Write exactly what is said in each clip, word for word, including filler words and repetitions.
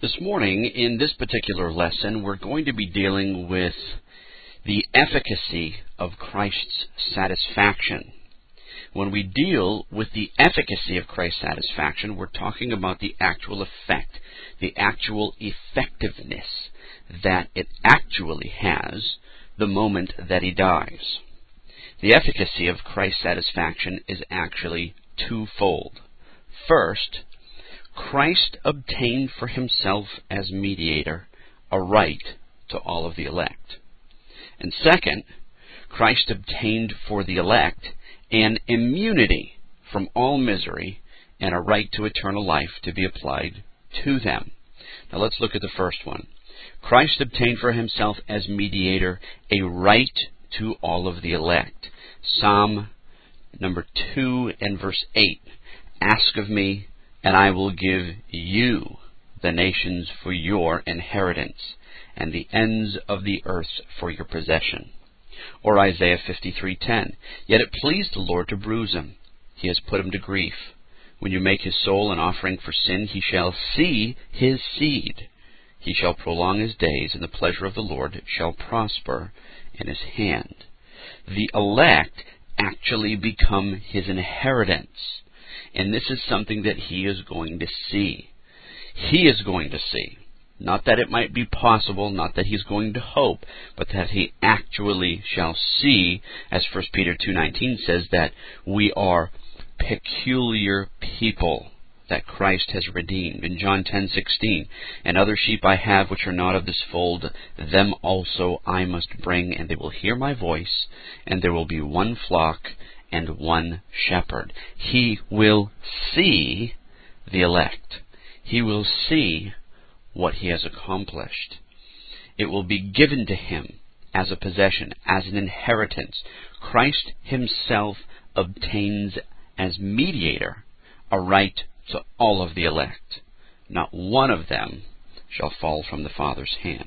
This morning, in this particular lesson, we're going to be dealing with the efficacy of Christ's satisfaction. When we deal with the efficacy of Christ's satisfaction, we're talking about the actual effect, the actual effectiveness that it actually has the moment that he dies. The efficacy of Christ's satisfaction is actually twofold. First, Christ obtained for himself as mediator a right to all of the elect. And second, Christ obtained for the elect an immunity from all misery and a right to eternal life to be applied to them. Now let's look at the first one. Christ obtained for himself as mediator a right to all of the elect. Psalm number two and verse eight. Ask of me, and I will give you the nations for your inheritance, and the ends of the earth for your possession. Or Isaiah fifty-three ten. Yet it pleased the Lord to bruise him. He has put him to grief. When you make his soul an offering for sin, he shall see his seed. He shall prolong his days, and the pleasure of the Lord shall prosper in his hand. The elect actually become his inheritance. And this is something that he is going to see. He is going to see. Not that it might be possible, not that he's going to hope, but that he actually shall see, as First Peter two nineteen says, that we are peculiar people that Christ has redeemed. In John ten sixteen, and other sheep I have which are not of this fold, them also I must bring, and they will hear my voice, and there will be one flock and one shepherd. He will see the elect. He will see what he has accomplished. It will be given to him as a possession, as an inheritance. Christ himself obtains as mediator a right to all of the elect. Not one of them shall fall from the Father's hand.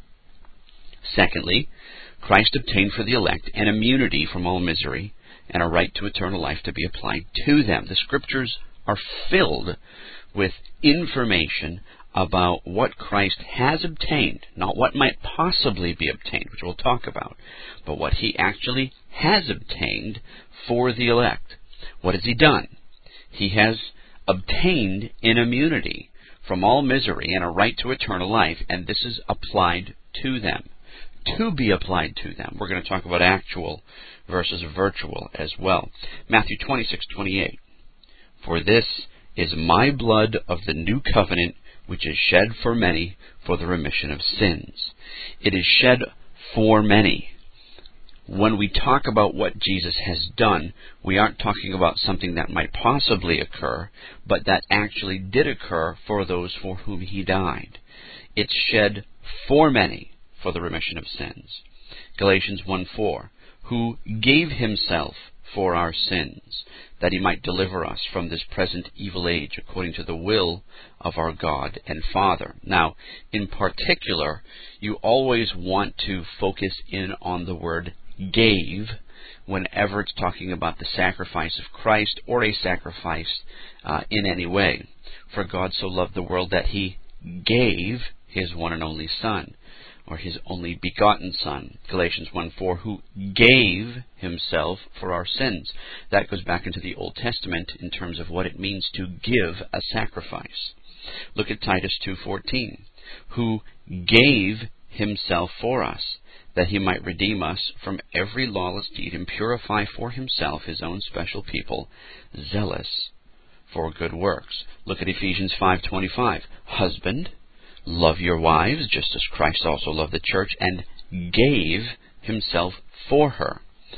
Secondly, Christ obtained for the elect an immunity from all misery and a right to eternal life to be applied to them. The Scriptures are filled with information about what Christ has obtained, not what might possibly be obtained, which we'll talk about, but what he actually has obtained for the elect. What has he done? He has obtained an immunity from all misery and a right to eternal life, and this is applied to them. To be applied to them. We're going to talk about actual versus virtual as well. Matthew twenty-six twenty-eight. For this is my blood of the new covenant, which is shed for many for the remission of sins. It is shed for many. When we talk about what Jesus has done, we aren't talking about something that might possibly occur, but that actually did occur for those for whom he died. It's shed for many for the remission of sins. Galatians one four, who gave himself for our sins, that he might deliver us from this present evil age, according to the will of our God and Father. Now, in particular, you always want to focus in on the word gave whenever it's talking about the sacrifice of Christ or a sacrifice uh, in any way. For God so loved the world that he gave his one and only Son, or his only begotten Son, Galatians one four, who gave himself for our sins. That goes back into the Old Testament in terms of what it means to give a sacrifice. Look at Titus two fourteen, who gave himself for us, that he might redeem us from every lawless deed and purify for himself his own special people, zealous for good works. Look at Ephesians five twenty-five, husband, love your wives, just as Christ also loved the church and gave himself for her.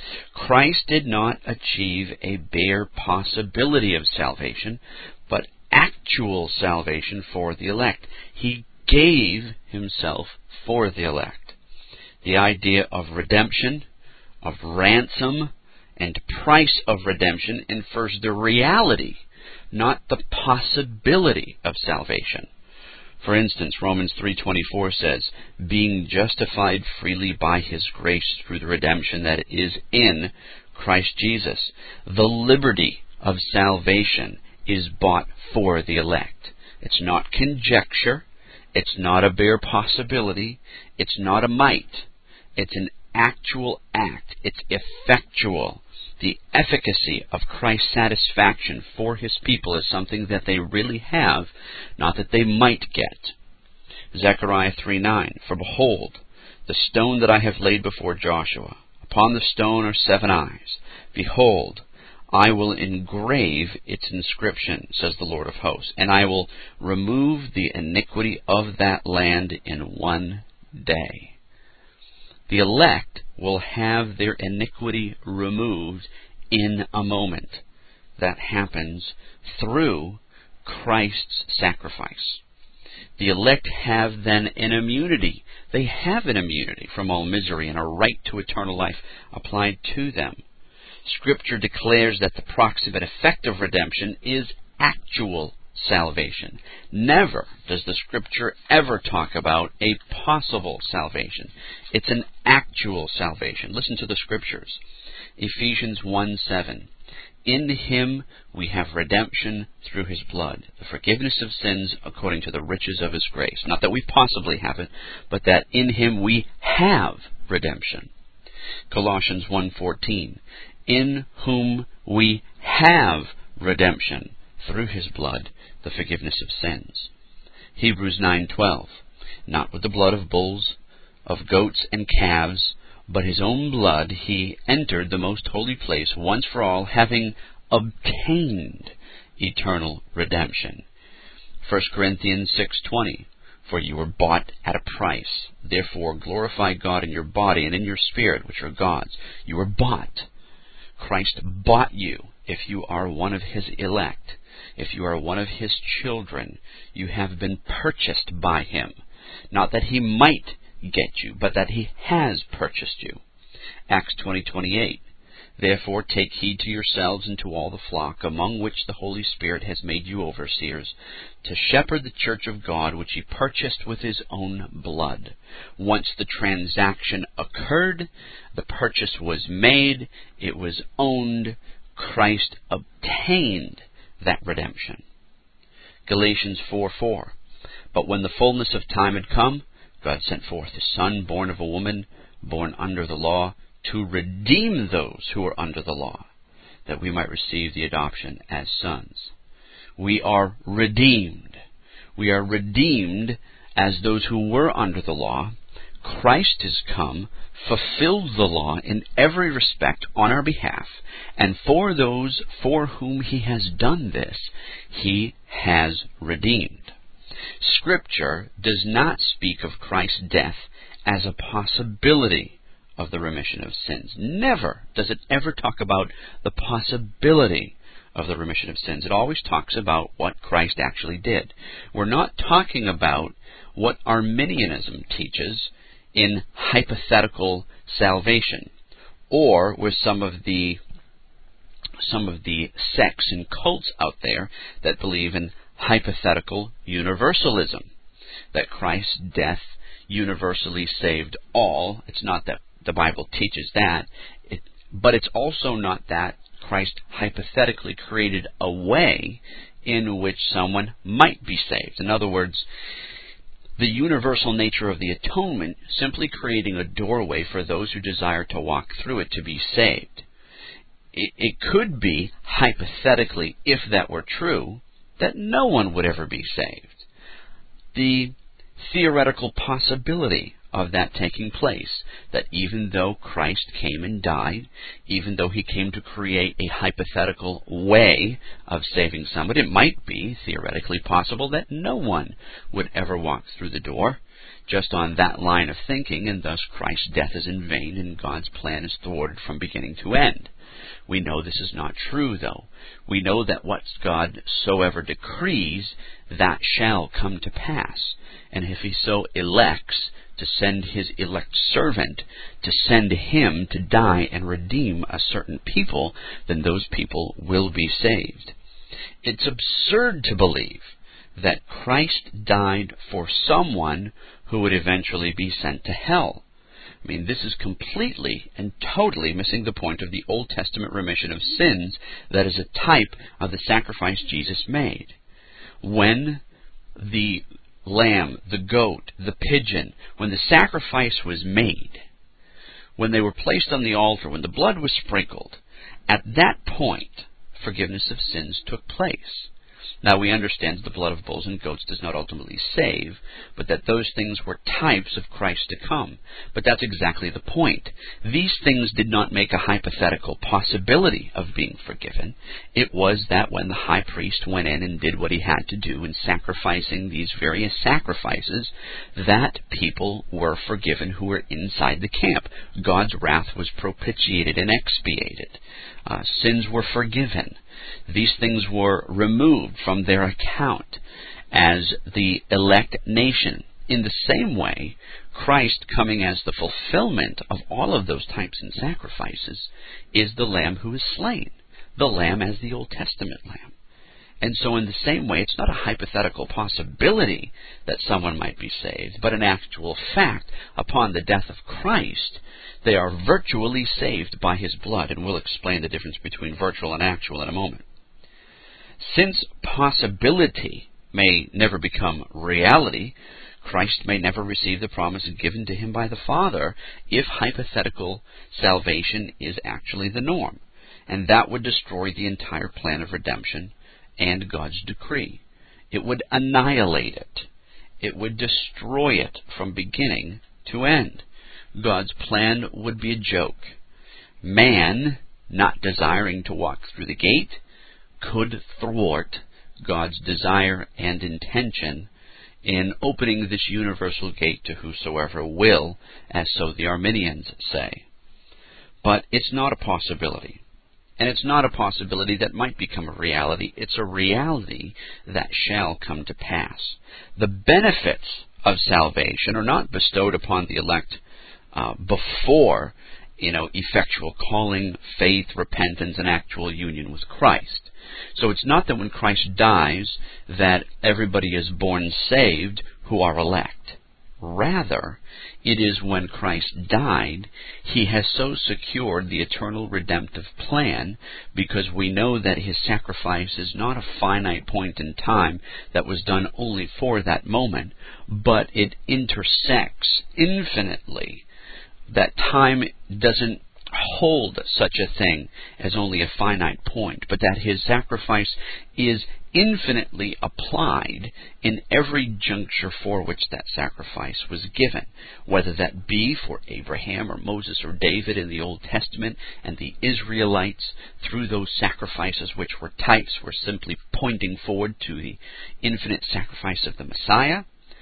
Christ did not achieve a bare possibility of salvation, but actual salvation for the elect. He gave himself for the elect. The idea of redemption, of ransom, and price of redemption infers the reality, not the possibility of salvation. For instance, Romans three twenty-four says, being justified freely by his grace through the redemption that is in Christ Jesus. The liberty of salvation is bought for the elect. It's not conjecture. It's not a bare possibility. It's not a might. It's an actual act. It's effectual. The efficacy of Christ's satisfaction for His people is something that they really have, not that they might get. Zechariah three nine, For behold, the stone that I have laid before Joshua, upon the stone are seven eyes. Behold, I will engrave its inscription, says the Lord of hosts, and I will remove the iniquity of that land in one day. The elect will have their iniquity removed in a moment. That happens through Christ's sacrifice. The elect have then an immunity. They have an immunity from all misery and a right to eternal life applied to them. Scripture declares that the proximate effect of redemption is actual salvation. Never does the Scripture ever talk about a possible salvation. It's an actual salvation. Listen to the Scriptures. Ephesians one seven. In Him we have redemption through His blood, the forgiveness of sins according to the riches of His grace. Not that we possibly have it, but that in Him we have redemption. Colossians one fourteen. In whom we have redemption through His blood, the forgiveness of sins. Hebrews nine twelve. Not with the blood of bulls, of goats and calves, but His own blood He entered the most holy place once for all, having obtained eternal redemption. First Corinthians six twenty. For you were bought at a price. Therefore glorify God in your body and in your spirit, which are God's. You were bought. Christ bought you if you are one of His elect. If you are one of His children, you have been purchased by Him. Not that He might get you, but that He has purchased you. Acts twenty twenty-eight. Therefore take heed to yourselves and to all the flock, among which the Holy Spirit has made you overseers, to shepherd the church of God, which He purchased with His own blood. Once the transaction occurred, the purchase was made, it was owned, Christ obtained that redemption. Galatians four four. But when the fullness of time had come, God sent forth His Son, born of a woman, born under the law, to redeem those who are under the law, that we might receive the adoption as sons. We are redeemed. We are redeemed as those who were under the law. Christ has come, fulfilled the law in every respect on our behalf, and for those for whom He has done this, He has redeemed. Scripture does not speak of Christ's death as a possibility of the remission of sins. Never does it ever talk about the possibility of the remission of sins. It always talks about what Christ actually did. We're not talking about what Arminianism teaches in hypothetical salvation, or with some of the some of the sects and cults out there that believe in hypothetical universalism, that Christ's death universally saved all. It's not that the Bible teaches that, it, but it's also not that Christ hypothetically created a way in which someone might be saved. In other words, the universal nature of the atonement simply creating a doorway for those who desire to walk through it to be saved. It, it could be, hypothetically, if that were true, that no one would ever be saved. The theoretical possibility of that taking place, that even though Christ came and died, even though He came to create a hypothetical way of saving somebody, it might be theoretically possible that no one would ever walk through the door just on that line of thinking, and thus Christ's death is in vain and God's plan is thwarted from beginning to end. We know this is not true, though. We know that what God soever decrees, that shall come to pass. And if He so elects to send His elect servant, to send Him to die and redeem a certain people, then those people will be saved. It's absurd to believe that Christ died for someone who would eventually be sent to hell. I mean, this is completely and totally missing the point of the Old Testament remission of sins that is a type of the sacrifice Jesus made. When the lamb, the goat, the pigeon, when the sacrifice was made, when they were placed on the altar, when the blood was sprinkled, at that point, forgiveness of sins took place. Now we understand that the blood of bulls and goats does not ultimately save, but that those things were types of Christ to come. But that's exactly the point. These things did not make a hypothetical possibility of being forgiven. It was that when the high priest went in and did what he had to do in sacrificing these various sacrifices, that people were forgiven who were inside the camp. God's wrath was propitiated and expiated. Uh, sins were forgiven. These things were removed from their account as the elect nation. In the same way, Christ, coming as the fulfillment of all of those types and sacrifices, is the Lamb who is slain, the Lamb as the Old Testament Lamb. And so in the same way, it's not a hypothetical possibility that someone might be saved, but an actual fact. Upon the death of Christ, they are virtually saved by His blood, and we'll explain the difference between virtual and actual in a moment. Since possibility may never become reality, Christ may never receive the promise given to Him by the Father if hypothetical salvation is actually the norm, and that would destroy the entire plan of redemption and God's decree. It would annihilate it. It would destroy it from beginning to end. God's plan would be a joke. Man, not desiring to walk through the gate, could thwart God's desire and intention in opening this universal gate to whosoever will, as so the Arminians say. But it's not a possibility. And it's not a possibility that might become a reality. It's a reality that shall come to pass. The benefits of salvation are not bestowed upon the elect uh, before, you know, effectual calling, faith, repentance, and actual union with Christ. So it's not that when Christ dies that everybody is born saved who are elect. Rather, it is when Christ died, He has so secured the eternal redemptive plan, because we know that His sacrifice is not a finite point in time that was done only for that moment, but it intersects infinitely. That time doesn't hold such a thing as only a finite point, but that His sacrifice is infinitely applied in every juncture for which that sacrifice was given, whether that be for Abraham or Moses or David in the Old Testament, and the Israelites through those sacrifices which were types, were simply pointing forward to the infinite sacrifice of the Messiah,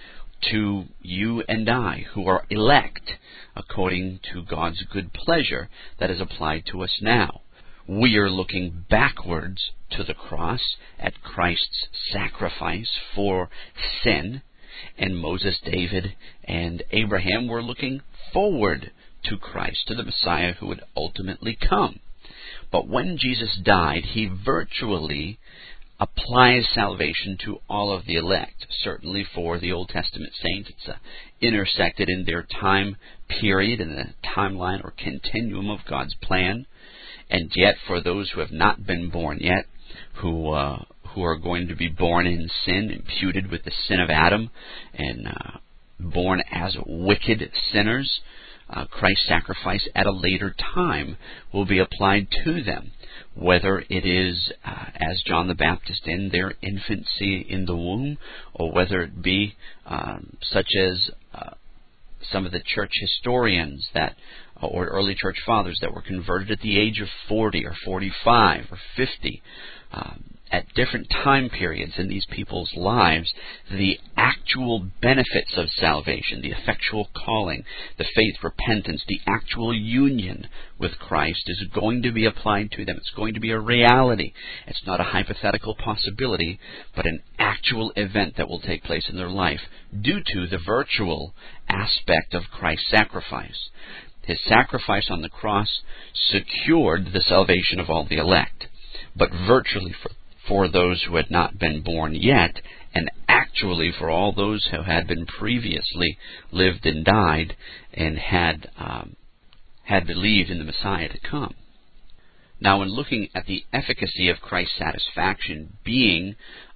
to you and I, who are elect according to God's good pleasure that is applied to us now. We are looking backwards to the cross at Christ's sacrifice for sin, and Moses, David, and Abraham were looking forward to Christ, to the Messiah who would ultimately come. But when Jesus died, He virtually applies salvation to all of the elect. Certainly for the Old Testament saints, it's uh, intersected in their time period, in the timeline or continuum of God's plan. And yet, for those who have not been born yet, who uh, who are going to be born in sin, imputed with the sin of Adam, and uh, born as wicked sinners, uh, Christ's sacrifice at a later time will be applied to them. Whether it is, uh, as John the Baptist in their infancy in the womb, or whether it be um, such as uh, some of the church historians that, or early church fathers that were converted at the age of forty or forty-five or fifty, um, at different time periods in these people's lives, the actual benefits of salvation, the effectual calling, the faith, repentance, the actual union with Christ is going to be applied to them. It's going to be a reality. It's not a hypothetical possibility, but an actual event that will take place in their life due to the virtual aspect of Christ's sacrifice. His sacrifice on the cross secured the salvation of all the elect, but virtually for for those who had not been born yet, and actually for all those who had been previously lived and died and had um, had believed in the Messiah to come. Now, in looking at the efficacy of Christ's satisfaction being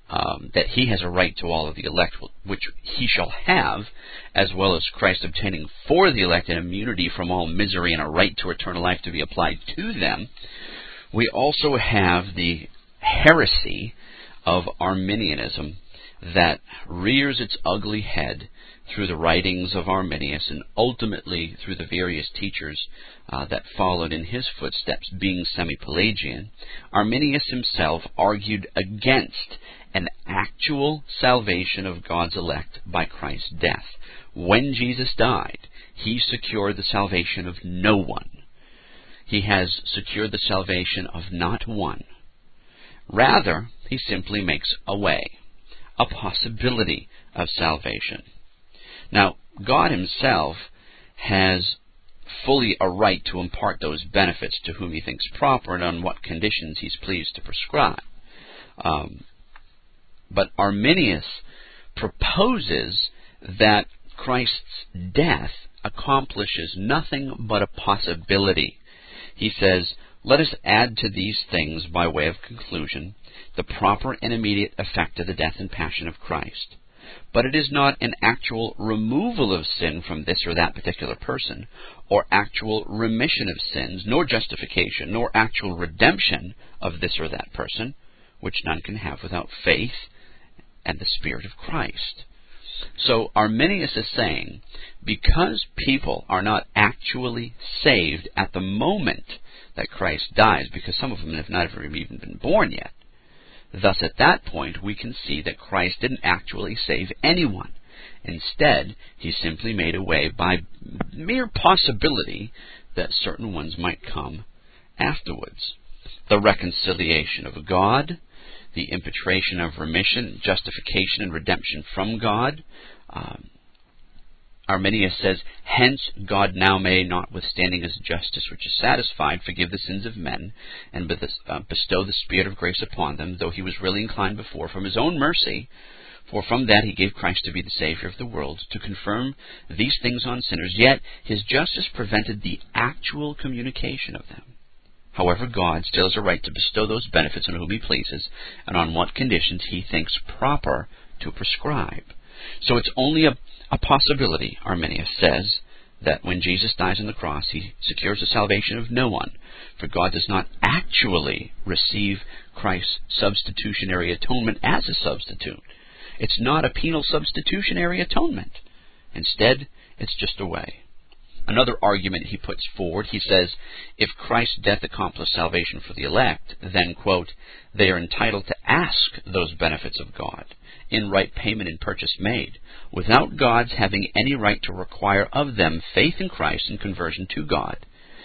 um, that he has a right to all of the elect, which he shall have, as well as Christ obtaining for the elect an immunity from all misery and a right to eternal life to be applied to them, we also have the heresy of Arminianism that rears its ugly head through the writings of Arminius and ultimately through the various teachers uh, that followed in his footsteps, being semi-Pelagian. Arminius himself argued against an actual salvation of God's elect by Christ's death. When Jesus died, he secured the salvation of no one. He has secured the salvation of not one. Rather, he simply makes a way, a possibility of salvation. Now, God himself has fully a right to impart those benefits to whom he thinks proper and on what conditions he's pleased to prescribe. Um, but Arminius proposes that Christ's death accomplishes nothing but a possibility. He says, "Let us add to these things, by way of conclusion, the proper and immediate effect of the death and passion of Christ. But it is not an actual removal of sin from this or that particular person, or actual remission of sins, nor justification, nor actual redemption of this or that person, which none can have without faith and the Spirit of Christ." So Arminius is saying, because people are not actually saved at the moment that Christ dies, because some of them have never even been born yet, thus at that point we can see that Christ didn't actually save anyone. Instead, he simply made a way by mere possibility that certain ones might come afterwards. The reconciliation of God, the impartation of remission, justification, and redemption from God. Um, Arminius says, "Hence God now may, notwithstanding his justice which is satisfied, forgive the sins of men, and bestow the Spirit of grace upon them, though he was really inclined before from his own mercy, for from that he gave Christ to be the Savior of the world, to confirm these things on sinners, yet his justice prevented the actual communication of them. However, God still has a right to bestow those benefits on whom he pleases, and on what conditions he thinks proper to prescribe." So it's only a, a possibility, Arminius says, that when Jesus dies on the cross, he secures the salvation of no one, for God does not actually receive Christ's substitutionary atonement as a substitute. It's not a penal substitutionary atonement. Instead, it's just a way. Another argument he puts forward, he says, if Christ's death accomplished salvation for the elect, then, quote, "they are entitled to ask those benefits of God, in right payment and purchase made, without God's having any right to require of them faith in Christ and conversion to God."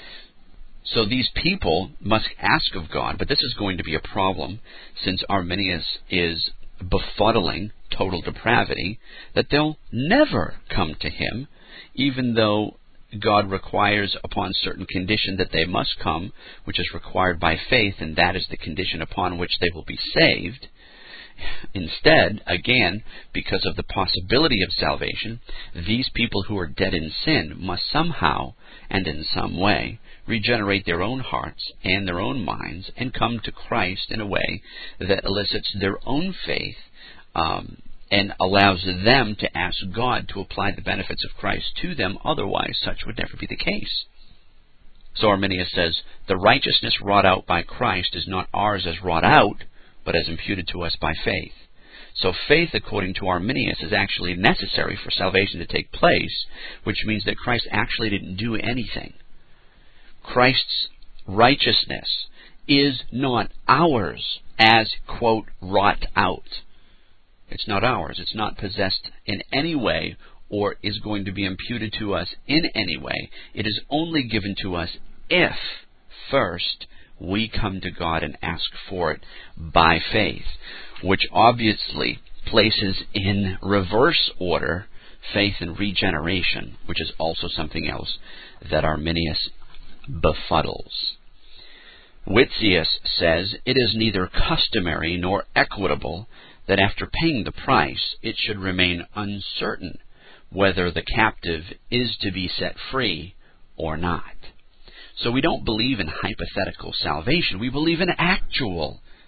So these people must ask of God, but this is going to be a problem, since Arminius is befuddling total depravity, that they'll never come to him, even though God requires upon certain condition that they must come, which is required by faith, and that is the condition upon which they will be saved. Instead, again, because of the possibility of salvation, these people who are dead in sin must somehow, and in some way, regenerate their own hearts and their own minds and come to Christ in a way that elicits their own faith, um, and allows them to ask God to apply the benefits of Christ to them. Otherwise, such would never be the case. So Arminius says, the righteousness wrought out by Christ is not ours as wrought out, but as imputed to us by faith. So faith, according to Arminius, is actually necessary for salvation to take place, which means that Christ actually didn't do anything. Christ's righteousness is not ours as, quote, wrought out. It's not ours. It's not possessed in any way or is going to be imputed to us in any way. It is only given to us if, first, we come to God and ask for it by faith, which obviously places in reverse order faith and regeneration, which is also something else that Arminius befuddles. Witzius says, it is neither customary nor equitable that after paying the price, it should remain uncertain whether the captive is to be set free or not. So we don't believe in hypothetical salvation. We believe in actual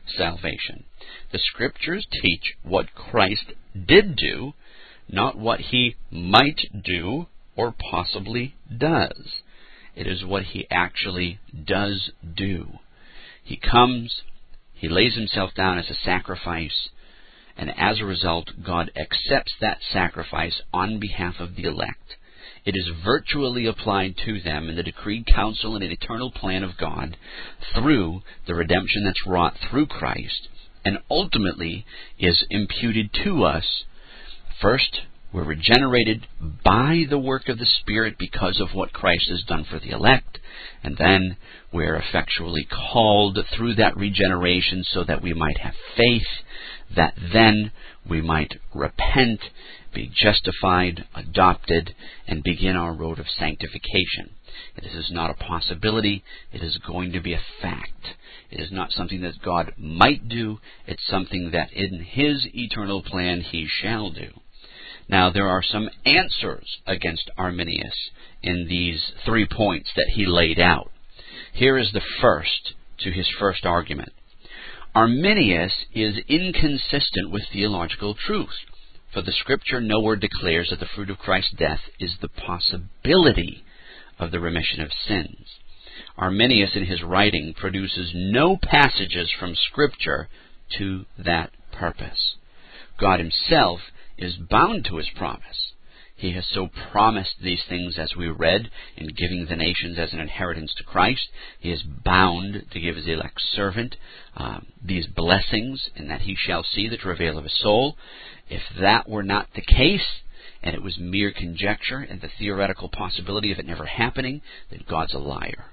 salvation. The Scriptures teach what Christ did do, not what he might do or possibly does. It is what he actually does do. He comes, he lays himself down as a sacrifice, and as a result, God accepts that sacrifice on behalf of the elect. It is virtually applied to them in the decreed counsel and an eternal plan of God through the redemption that's wrought through Christ, and ultimately is imputed to us. First, we're regenerated by the work of the Spirit because of what Christ has done for the elect, and then we're effectually called through that regeneration so that we might have faith, that then we might repent, be justified, adopted, and begin our road of sanctification. This is not a possibility. It is going to be a fact. It is not something that God might do. It's something that in His eternal plan He shall do. Now, there are some answers against Arminius in these three points that he laid out. Here is the first to his first argument. Arminius is inconsistent with theological truth, for the Scripture nowhere declares that the fruit of Christ's death is the possibility of the remission of sins. Arminius in his writing produces no passages from Scripture to that purpose. God Himself is bound to His promise. He has so promised these things, as we read, in giving the nations as an inheritance to Christ. He is bound to give His elect servant um, these blessings, and that he shall see the travail of his soul. If that were not the case, and it was mere conjecture and the theoretical possibility of it never happening, then God's a liar.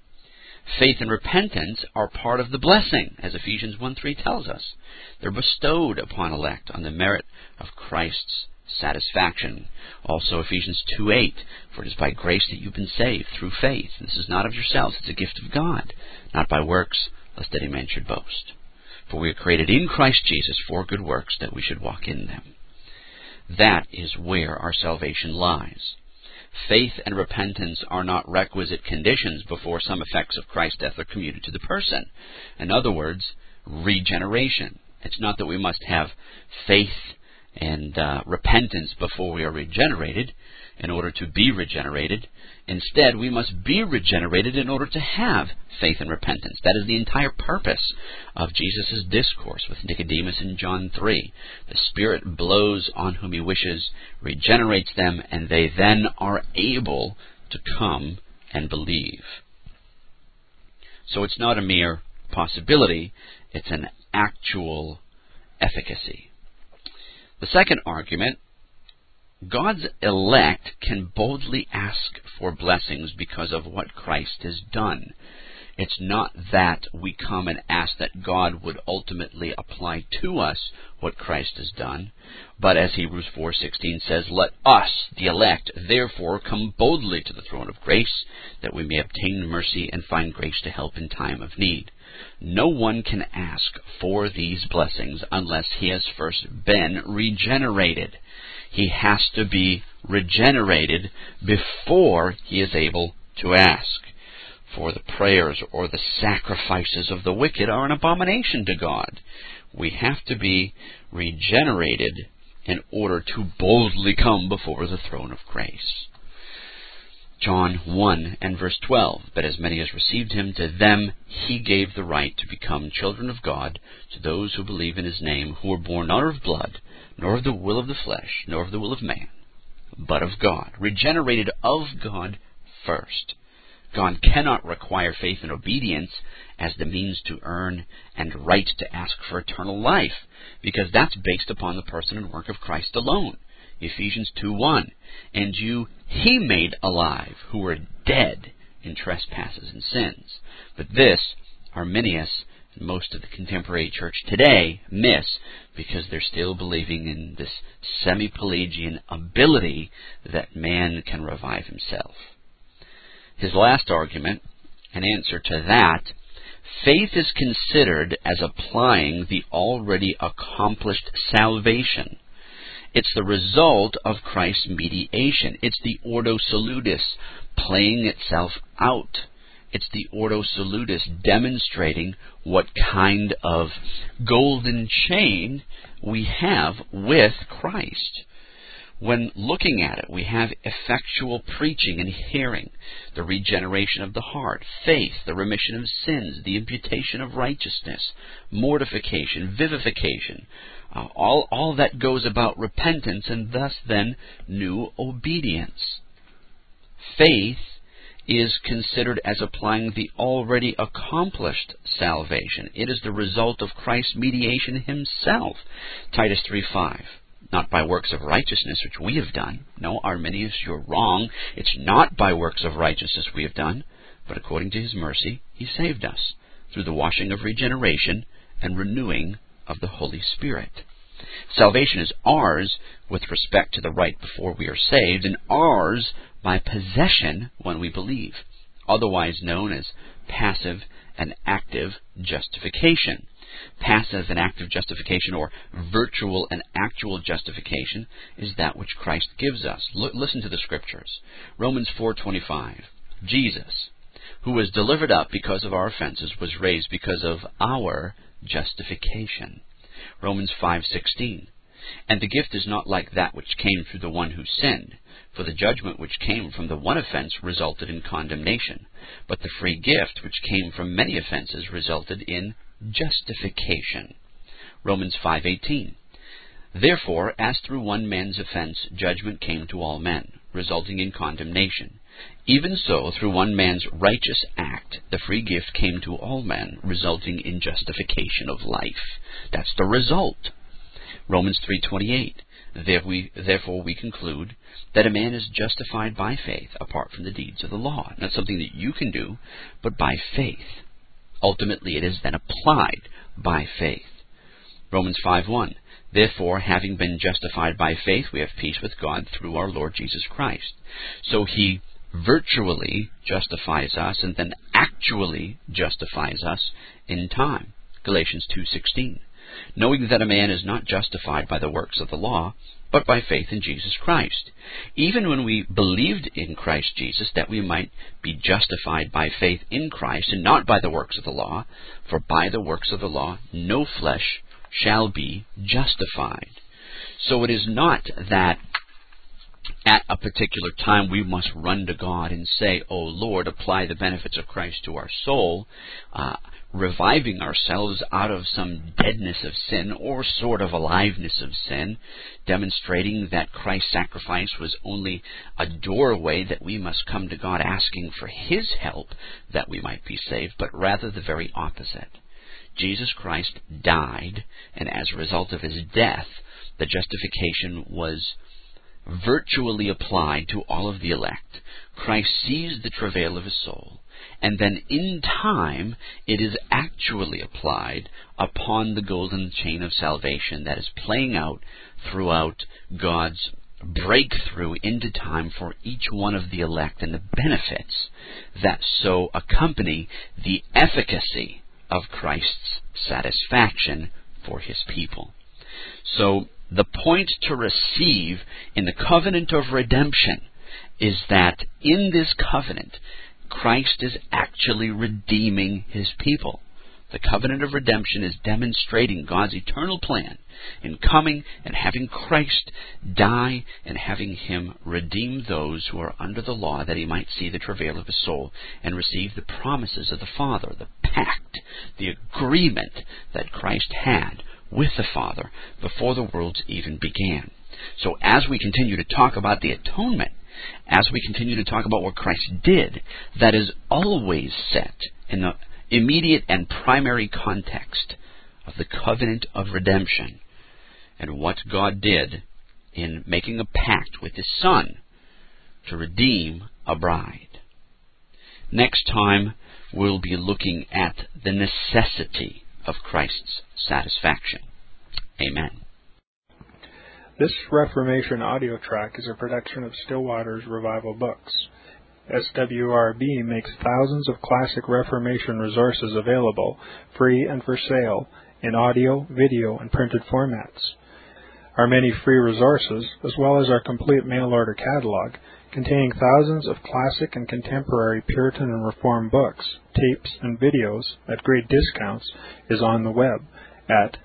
Faith and repentance are part of the blessing, as Ephesians one three tells us. They're bestowed upon elect on the merit of Christ's satisfaction. Also Ephesians two eight, for it is by grace that you've been saved through faith. This is not of yourselves, it's a gift of God, not by works, lest any man should boast. For we are created in Christ Jesus for good works, that we should walk in them. That is where our salvation lies. Faith and repentance are not requisite conditions before some effects of Christ's death are commuted to the person. In other words, regeneration. It's not that we must have faith and uh, repentance before we are regenerated in order to be regenerated. Instead, we must be regenerated in order to have faith and repentance. That is the entire purpose of Jesus' discourse with Nicodemus in John three. The Spirit blows on whom He wishes, regenerates them, and they then are able to come and believe. So it's not a mere possibility, it's an actual efficacy. The second argument, God's elect can boldly ask for blessings because of what Christ has done. It's not that we come and ask that God would ultimately apply to us what Christ has done, but as Hebrews four sixteen says, let us, the elect, therefore come boldly to the throne of grace, that we may obtain mercy and find grace to help in time of need. No one can ask for these blessings unless he has first been regenerated. He has to be regenerated before he is able to ask. For the prayers or the sacrifices of the wicked are an abomination to God. We have to be regenerated in order to boldly come before the throne of grace. John one and verse twelve, but as many as received Him, to them He gave the right to become children of God, to those who believe in His name, who were born not of blood, nor of the will of the flesh, nor of the will of man, but of God. Regenerated of God first. God cannot require faith and obedience as the means to earn and right to ask for eternal life, because that's based upon the person and work of Christ alone. Ephesians two one, and you He made alive, who were dead in trespasses and sins. But this, Arminius and most of the contemporary church today miss, because they're still believing in this semi-Pelagian ability that man can revive himself. His last argument, in answer to that, faith is considered as applying the already accomplished salvation. It's the result of Christ's mediation. It's the ordo salutis playing itself out. It's the Ordo Salutis demonstrating what kind of golden chain we have with Christ. When looking at it, we have effectual preaching and hearing, the regeneration of the heart, faith, the remission of sins, the imputation of righteousness, mortification, vivification, uh, all, all that goes about repentance and thus then new obedience. Faith is considered as applying the already accomplished salvation. It is the result of Christ's mediation himself. Titus three five. Not by works of righteousness which we have done. No, Arminius, you're wrong. It's not by works of righteousness we have done, but according to his mercy, he saved us through the washing of regeneration and renewing of the Holy Spirit. Salvation is ours with respect to the right before we are saved, and ours by possession when we believe, otherwise known as passive and active justification. Passive and active justification, or virtual and actual justification, is that which Christ gives us. L- listen to the Scriptures. Romans four twenty-five. Jesus, who was delivered up because of our offenses, was raised because of our justification. Romans five sixteen. And the gift is not like that which came through the one who sinned, for the judgment which came from the one offense resulted in condemnation, but the free gift which came from many offenses resulted in justification. Romans five eighteen. Therefore, as through one man's offense judgment came to all men, resulting in condemnation, even so through one man's righteous act the free gift came to all men, resulting in justification of life. That's the result. Romans three twenty-eight. Therefore we conclude that a man is justified by faith apart from the deeds of the law. Not something that you can do, but by faith. Ultimately, it is then applied by faith. Romans five one. Therefore, having been justified by faith, we have peace with God through our Lord Jesus Christ. So he virtually justifies us and then actually justifies us in time. Galatians two sixteen. Knowing that a man is not justified by the works of the law, but by faith in Jesus Christ. Even when we believed in Christ Jesus, that we might be justified by faith in Christ, and not by the works of the law, for by the works of the law no flesh shall be justified. So it is not that at a particular time we must run to God and say, "Oh Lord, apply the benefits of Christ to our soul," uh, reviving ourselves out of some deadness of sin or sort of aliveness of sin, demonstrating that Christ's sacrifice was only a doorway that we must come to God asking for his help that we might be saved, but rather the very opposite. Jesus Christ died, and as a result of his death, the justification was virtually applied to all of the elect. Christ sees the travail of his soul, and then in time it is actually applied upon the golden chain of salvation that is playing out throughout God's breakthrough into time for each one of the elect, and the benefits that so accompany the efficacy of Christ's satisfaction for his people. So the point to receive in the covenant of redemption is that in this covenant, Christ is actually redeeming his people. The covenant of redemption is demonstrating God's eternal plan in coming and having Christ die and having him redeem those who are under the law, that he might see the travail of his soul and receive the promises of the Father, the pact, the agreement that Christ had with the Father before the worlds even began. So as we continue to talk about the atonement, as we continue to talk about what Christ did, that is always set in the immediate and primary context of the covenant of redemption and what God did in making a pact with his Son to redeem a bride. Next time, we'll be looking at the necessity of Christ's satisfaction. Amen. This Reformation audio track is a production of Stillwater's Revival Books. S W R B makes thousands of classic Reformation resources available, free and for sale, in audio, video, and printed formats. Our many free resources, as well as our complete mail-order catalog, containing thousands of classic and contemporary Puritan and Reformed books, tapes, and videos at great discounts, is on the web at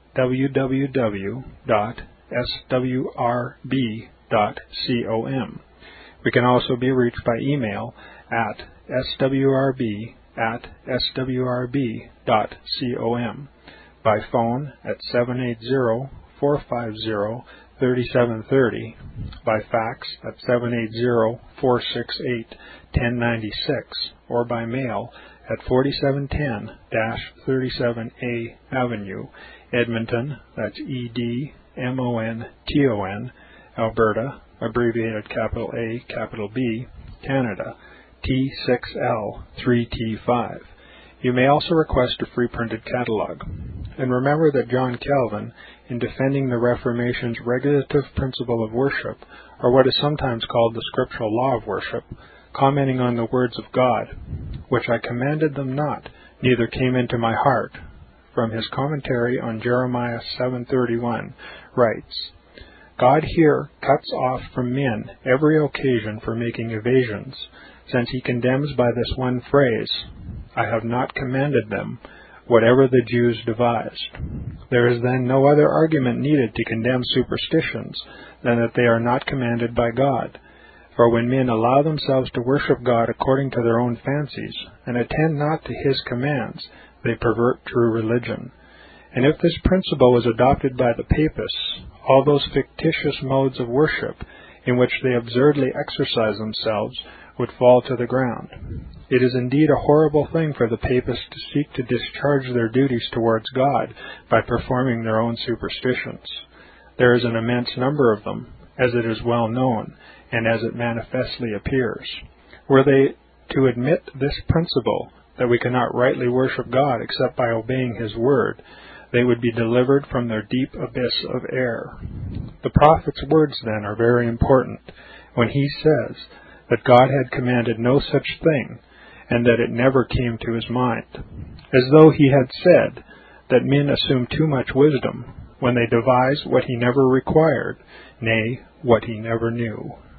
w w w dot s w r b dot com. We can also be reached by email at s w r b at s w r b dot com, by phone at seven eight zero, four five zero, three seven three zero, by fax at seven eight zero, four six eight, one zero nine six, or by mail at forty-seven ten thirty-seven A Avenue, Edmonton, that's E D M O N T O N, Alberta, abbreviated capital A, capital B, Canada, T six L three T five. You may also request a free printed catalog. And remember that John Calvin, in defending the Reformation's regulative principle of worship, or what is sometimes called the scriptural law of worship, commenting on the words of God, which I commanded them not, neither came into my heart, from his commentary on Jeremiah seven thirty-one, writes, God here cuts off from men every occasion for making evasions, since he condemns by this one phrase, I have not commanded them, whatever the Jews devised. There is then no other argument needed to condemn superstitions than that they are not commanded by God. For when men allow themselves to worship God according to their own fancies, and attend not to his commands, they pervert true religion. And if this principle was adopted by the Papists, all those fictitious modes of worship in which they absurdly exercise themselves would fall to the ground. It is indeed a horrible thing for the Papists to seek to discharge their duties towards God by performing their own superstitions. There is an immense number of them, as it is well known, and as it manifestly appears. Were they to admit this principle, that we cannot rightly worship God except by obeying his word, they would be delivered from their deep abyss of error. The prophet's words, then, are very important, when he says that God had commanded no such thing, and that it never came to his mind, as though he had said that men assume too much wisdom when they devise what he never required, nay, what he never knew.